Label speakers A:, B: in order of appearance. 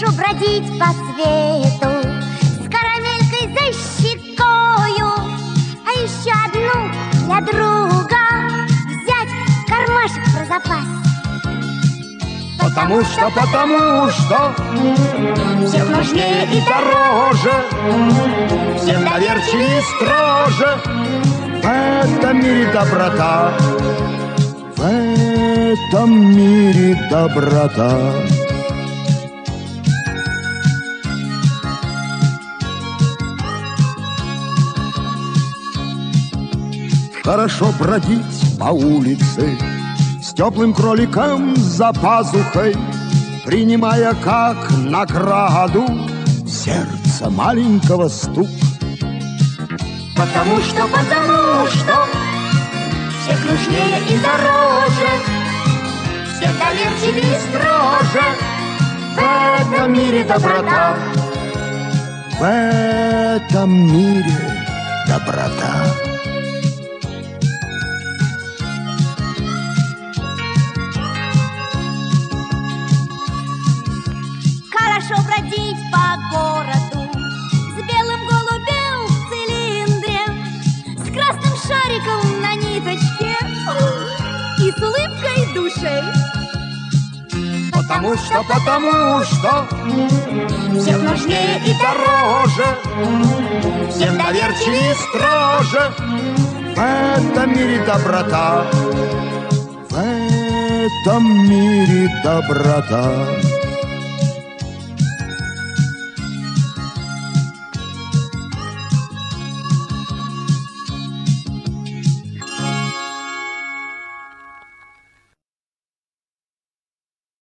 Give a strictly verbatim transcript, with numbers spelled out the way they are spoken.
A: Хорошо бродить по свету с карамелькой за щекою, а еще одну для друга взять в кармашек про запас.
B: Потому что, потому что всех нужнее и дороже, всем доверчивее и строже в этом мире доброта, в этом мире доброта. Хорошо бродить по улице с теплым кроликом за пазухой, принимая как награду сердце маленького стук. Потому что, потому что всех нужнее и дороже, всех доверчивее и строже в этом мире доброта, в этом мире доброта.
A: Хорошо бродить по городу с белым голубем в цилиндре, с красным шариком на ниточке и с улыбкой души.
B: Потому что, потому что всех нужнее и дороже, всем доверчивее и строже в этом мире доброта, в этом мире доброта.